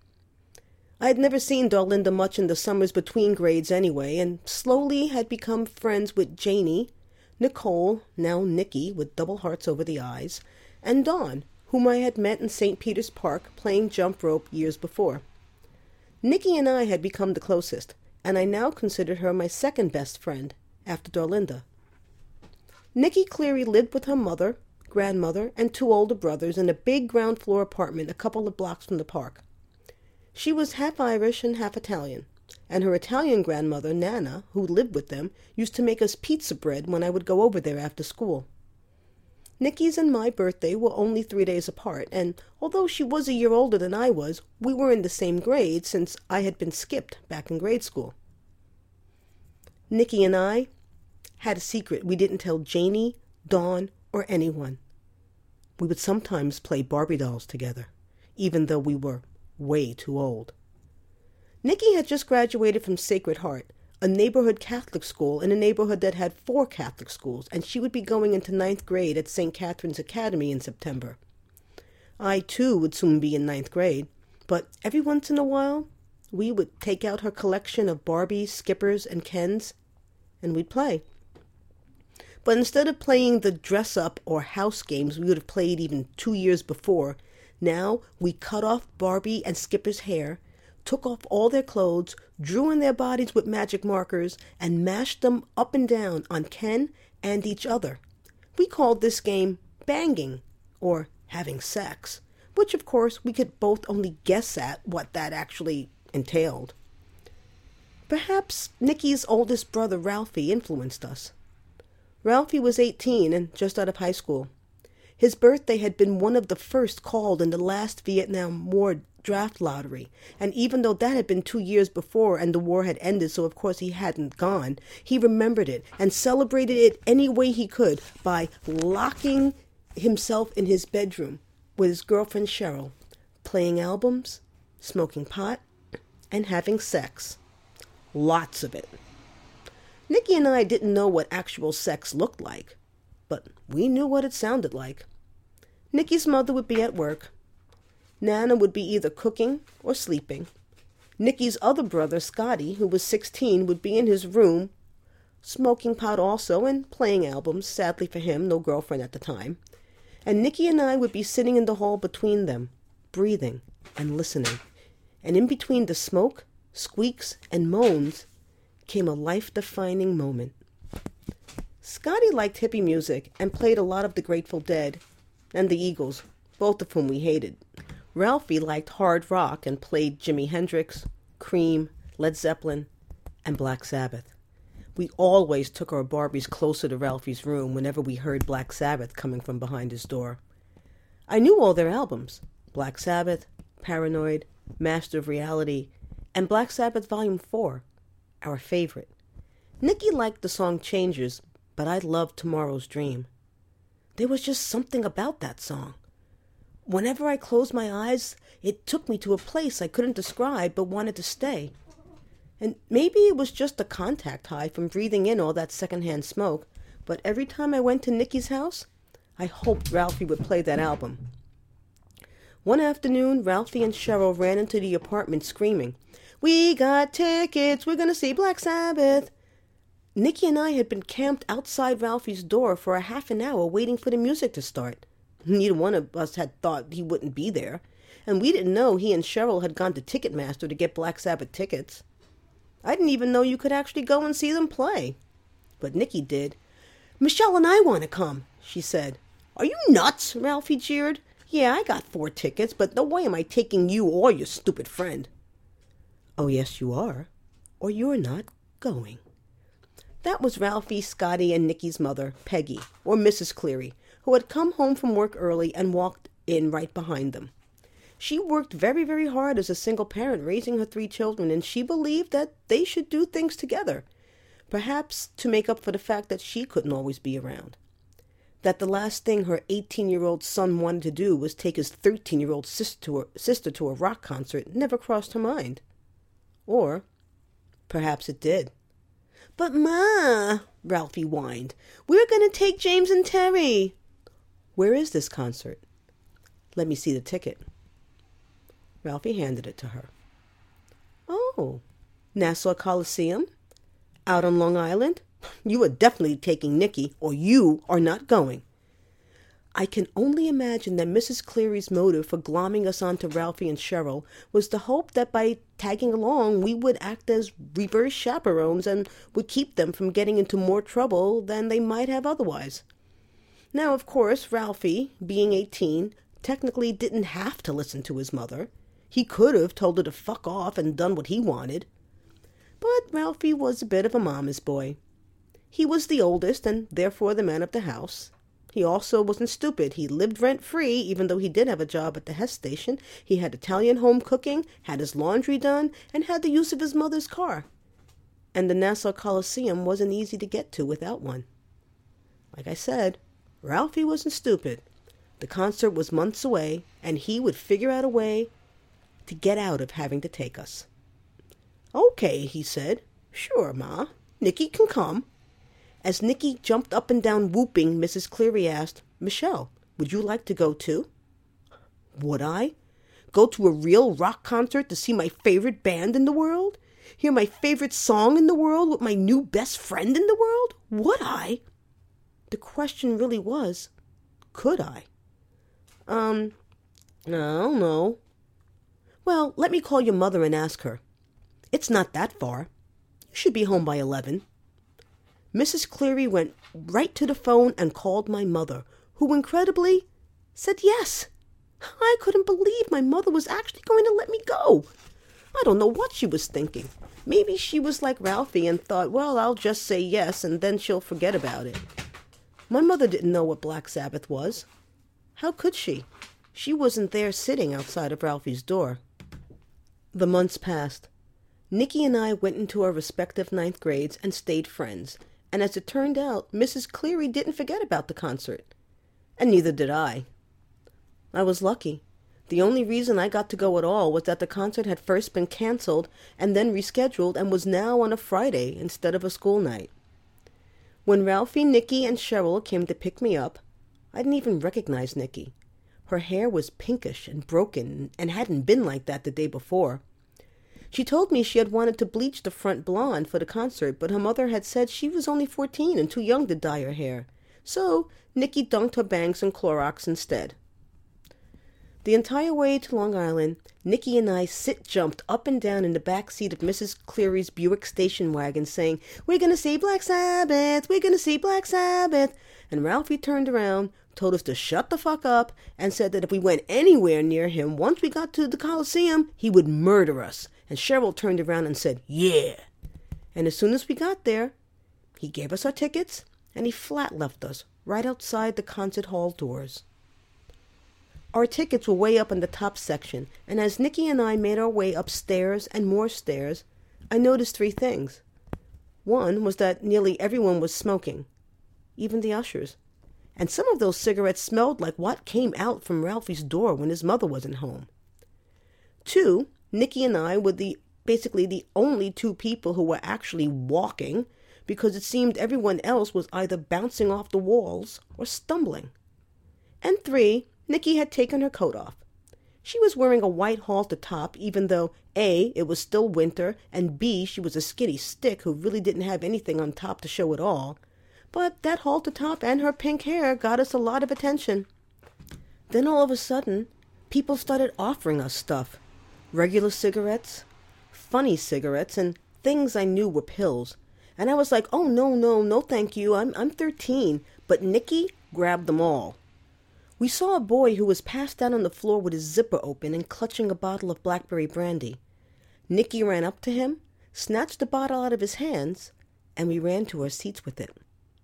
I had never seen Darlinda much in the summers between grades anyway, and slowly had become friends with Janie, Nicole, now Nikki with double hearts over the eyes, and Dawn, whom I had met in Saint Peter's Park playing jump rope years before. Nikki and I had become the closest, and I now considered her my second best friend, after Darlinda. Nikki Cleary lived with her mother, grandmother, and two older brothers in a big ground floor apartment a couple of blocks from the park. She was half Irish and half Italian, and her Italian grandmother, Nana, who lived with them, used to make us pizza bread when I would go over there after school. Nikki's and my birthday were only three days apart, and although she was a year older than I was, we were in the same grade since I had been skipped back in grade school. Nikki and I had a secret we didn't tell Janie, Dawn, or anyone. We would sometimes play Barbie dolls together, even though we were way too old. Nikki had just graduated from Sacred Heart, a neighborhood Catholic school in a neighborhood that had four Catholic schools, and she would be going into ninth grade at Saint Catherine's Academy in September. I, too, would soon be in ninth grade, but every once in a while, we would take out her collection of Barbies, Skippers, and Kens, and we'd play. But instead of playing the dress-up or house games we would have played even two years before, now we cut off Barbie and Skipper's hair, took off all their clothes, drew in their bodies with magic markers, and mashed them up and down on Ken and each other. We called this game banging, or having sex, which of course we could both only guess at what that actually entailed. Perhaps Nikki's oldest brother Ralphie influenced us. Ralphie was eighteen and just out of high school. His birthday had been one of the first called in the last Vietnam War draft lottery, and even though that had been two years before and the war had ended, so of course he hadn't gone, he remembered it and celebrated it any way he could by locking himself in his bedroom with his girlfriend Cheryl, playing albums, smoking pot, and having sex. Lots of it. Nikki and I didn't know what actual sex looked like, but we knew what it sounded like. Nikki's mother would be at work. Nana would be either cooking or sleeping. Nikki's other brother, Scotty, who was sixteen, would be in his room, smoking pot also and playing albums, sadly for him, no girlfriend at the time. And Nikki and I would be sitting in the hall between them, breathing and listening. And in between the smoke, squeaks, and moans came a life-defining moment. Scotty liked hippie music and played a lot of the Grateful Dead and the Eagles, both of whom we hated. Ralphie liked hard rock and played Jimi Hendrix, Cream, Led Zeppelin, and Black Sabbath. We always took our Barbies closer to Ralphie's room whenever we heard Black Sabbath coming from behind his door. I knew all their albums, Black Sabbath, Paranoid, Master of Reality, and Black Sabbath Volume four, our favorite. Nikki liked the song Changes, but I loved Tomorrow's Dream. There was just something about that song. Whenever I closed my eyes, it took me to a place I couldn't describe but wanted to stay. And maybe it was just a contact high from breathing in all that secondhand smoke, but every time I went to Nikki's house, I hoped Ralphie would play that album. One afternoon, Ralphie and Cheryl ran into the apartment screaming, "We got tickets! We're going to see Black Sabbath!" Nikki and I had been camped outside Ralphie's door for a half an hour waiting for the music to start. Neither one of us had thought he wouldn't be there, and we didn't know he and Cheryl had gone to Ticketmaster to get Black Sabbath tickets. I didn't even know you could actually go and see them play. But Nikki did. "Michelle and I want to come," she said. "Are you nuts?" Ralphie jeered. "Yeah, I got four tickets, but no way am I taking you or your stupid friend." "Oh, yes, you are, or you're not going." That was Ralphie, Scotty, and Nikki's mother, Peggy, or Missus Cleary, who had come home from work early and walked in right behind them. She worked very, very hard as a single parent raising her three children, and she believed that they should do things together, perhaps to make up for the fact that she couldn't always be around. That the last thing her eighteen-year-old son wanted to do was take his thirteen-year-old sister to, a, sister to a rock concert never crossed her mind. Or perhaps it did. "But Ma," Ralphie whined, "we're going to take James and Terry." "Where is this concert?" "Let me see the ticket." Ralphie handed it to her. "Oh, Nassau Coliseum? Out on Long Island? You are definitely taking Nikki, or you are not going." I can only imagine that Missus Cleary's motive for glomming us onto Ralphie and Cheryl was the hope that by tagging along we would act as reverse chaperones and would keep them from getting into more trouble than they might have otherwise. Now, of course, Ralphie, being eighteen, technically didn't have to listen to his mother. He could have told her to fuck off and done what he wanted. But Ralphie was a bit of a mama's boy. He was the oldest and therefore the man of the house. He also wasn't stupid. He lived rent-free, even though he did have a job at the Hess station. He had Italian home cooking, had his laundry done, and had the use of his mother's car. And the Nassau Coliseum wasn't easy to get to without one. Like I said, Ralphie wasn't stupid. The concert was months away, and he would figure out a way to get out of having to take us. "Okay," he said. "Sure, Ma. Nikki can come." As Nikki jumped up and down whooping, Missus Cleary asked, "Michelle, would you like to go too?" Would I? Go to a real rock concert to see my favorite band in the world? Hear my favorite song in the world with my new best friend in the world? Would I? The question really was, could I? Um, I don't know. Well, let me call your mother and ask her. It's not that far. You should be home by eleven. Missus Cleary went right to the phone and called my mother, who incredibly said yes. I couldn't believe my mother was actually going to let me go. I don't know what she was thinking. Maybe she was like Ralphie and thought, well, I'll just say yes and then she'll forget about it. My mother didn't know what Black Sabbath was. How could she? She wasn't there sitting outside of Ralphie's door. The months passed. Nikki and I went into our respective ninth grades and stayed friends, and as it turned out, Missus Cleary didn't forget about the concert. And neither did I. I was lucky. The only reason I got to go at all was that the concert had first been canceled and then rescheduled and was now on a Friday instead of a school night. When Ralphie, Nikki, and Cheryl came to pick me up, I didn't even recognize Nikki. Her hair was pinkish and broken and hadn't been like that the day before. She told me she had wanted to bleach the front blonde for the concert, but her mother had said she was only fourteen and too young to dye her hair. So Nikki dunked her bangs in Clorox instead. The entire way to Long Island, Nikki and I sit-jumped up and down in the back seat of Missus Cleary's Buick station wagon saying, "We're going to see Black Sabbath! We're going to see Black Sabbath!" And Ralphie turned around, told us to shut the fuck up, and said that if we went anywhere near him once we got to the Coliseum, he would murder us. And Cheryl turned around and said, "Yeah." And as soon as we got there, he gave us our tickets, and he flat left us right outside the concert hall doors. Our tickets were way up in the top section, and as Nikki and I made our way upstairs and more stairs, I noticed three things. One was that nearly everyone was smoking, even the ushers, and some of those cigarettes smelled like what came out from Ralphie's door when his mother wasn't home. Two, Nikki and I were the basically the only two people who were actually walking, because it seemed everyone else was either bouncing off the walls or stumbling. And three, Nikki had taken her coat off. She was wearing a white halter top, even though A, it was still winter, and B, she was a skinny stick who really didn't have anything on top to show at all. But that halter top and her pink hair got us a lot of attention. Then all of a sudden, people started offering us stuff. Regular cigarettes, funny cigarettes, and things I knew were pills. And I was like, "Oh, no, no, no thank you, I'm, I'm thirteen. But Nikki grabbed them all. We saw a boy who was passed out on the floor with his zipper open and clutching a bottle of blackberry brandy. Nikki ran up to him, snatched the bottle out of his hands, and we ran to our seats with it.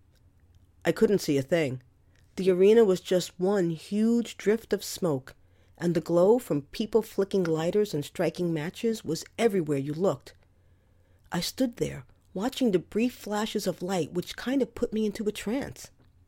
I couldn't see a thing. The arena was just one huge drift of smoke, and the glow from people flicking lighters and striking matches was everywhere you looked. I stood there, watching the brief flashes of light which kind of put me into a trance.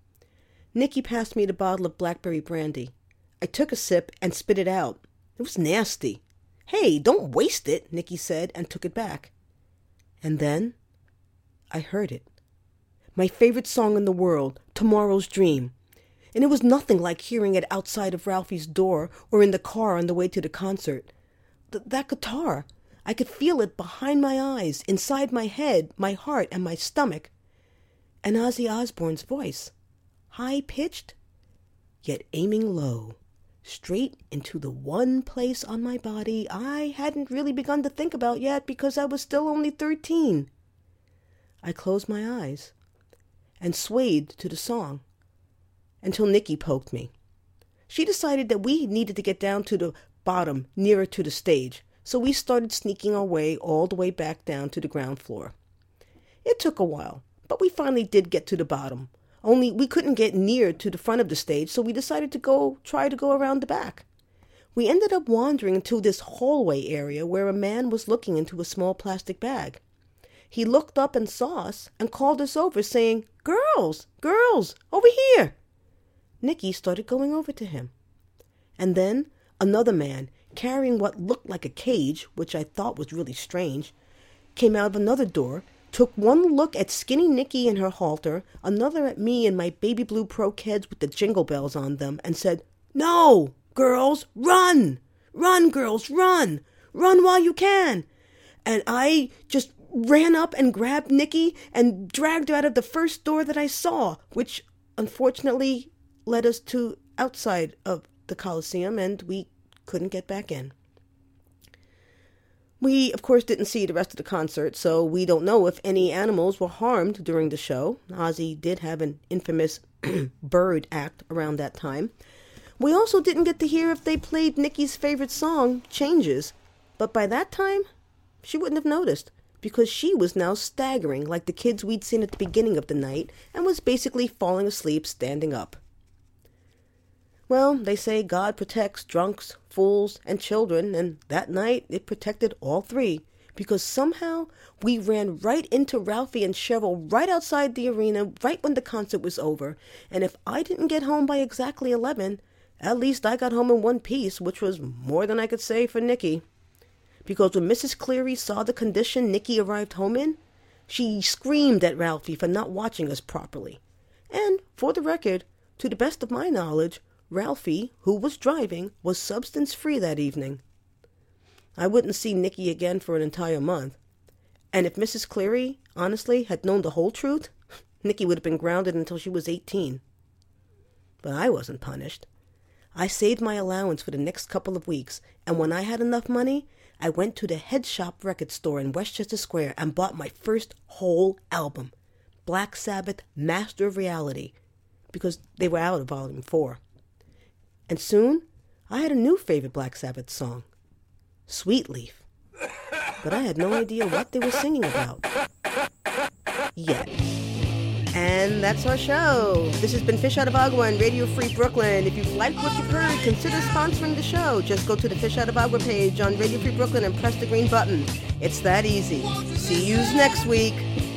Nikki passed me the bottle of blackberry brandy. I took a sip and spit it out. It was nasty. "Hey, don't waste it," Nikki said, and took it back. And then I heard it. My favorite song in the world, Tomorrow's Dream. And it was nothing like hearing it outside of Ralphie's door or in the car on the way to the concert. Th- that guitar, I could feel it behind my eyes, inside my head, my heart, and my stomach. And Ozzy Osbourne's voice, high-pitched, yet aiming low, straight into the one place on my body I hadn't really begun to think about yet because I was still only thirteen. I closed my eyes and swayed to the song until Nikki poked me. She decided that we needed to get down to the bottom, nearer to the stage, so we started sneaking our way all the way back down to the ground floor. It took a while, but we finally did get to the bottom. Only we couldn't get near to the front of the stage, so we decided to go try to go around the back. We ended up wandering into this hallway area where a man was looking into a small plastic bag. He looked up and saw us and called us over, saying, "Girls, girls, over here." Nikki started going over to him. And then another man, carrying what looked like a cage, which I thought was really strange, came out of another door, took one look at skinny Nikki and her halter, another at me and my baby blue Pro-Keds with the jingle bells on them, and said, "No, girls, run! Run, girls, run! Run while you can!" And I just ran up and grabbed Nikki and dragged her out of the first door that I saw, which unfortunately led us to outside of the Coliseum, and we couldn't get back in. We, of course, didn't see the rest of the concert, so we don't know if any animals were harmed during the show. Ozzy did have an infamous bird act around that time. We also didn't get to hear if they played Nikki's favorite song, Changes, but by that time, she wouldn't have noticed, because she was now staggering like the kids we'd seen at the beginning of the night and was basically falling asleep standing up. Well, they say God protects drunks, fools, and children, and that night it protected all three, because somehow we ran right into Ralphie and Cheryl right outside the arena right when the concert was over, and if I didn't get home by exactly eleven, at least I got home in one piece, which was more than I could say for Nikki. Because when Missus Cleary saw the condition Nikki arrived home in, she screamed at Ralphie for not watching us properly. And, for the record, to the best of my knowledge, Ralphie, who was driving, was substance-free that evening. I wouldn't see Nikki again for an entire month. And if Missus Cleary, honestly, had known the whole truth, Nikki would have been grounded until she was eighteen. But I wasn't punished. I saved my allowance for the next couple of weeks, and when I had enough money, I went to the Head Shop record store in Westchester Square and bought my first whole album, Black Sabbath Master of Reality, because they were out of Volume four. And soon, I had a new favorite Black Sabbath song, Sweet Leaf. But I had no idea what they were singing about. Yet. And that's our show. This has been Fish Out of Agua on Radio Free Brooklyn. If you've liked what you've heard, consider sponsoring the show. Just go to the Fish Out of Agua page on Radio Free Brooklyn and press the green button. It's that easy. See yous next week.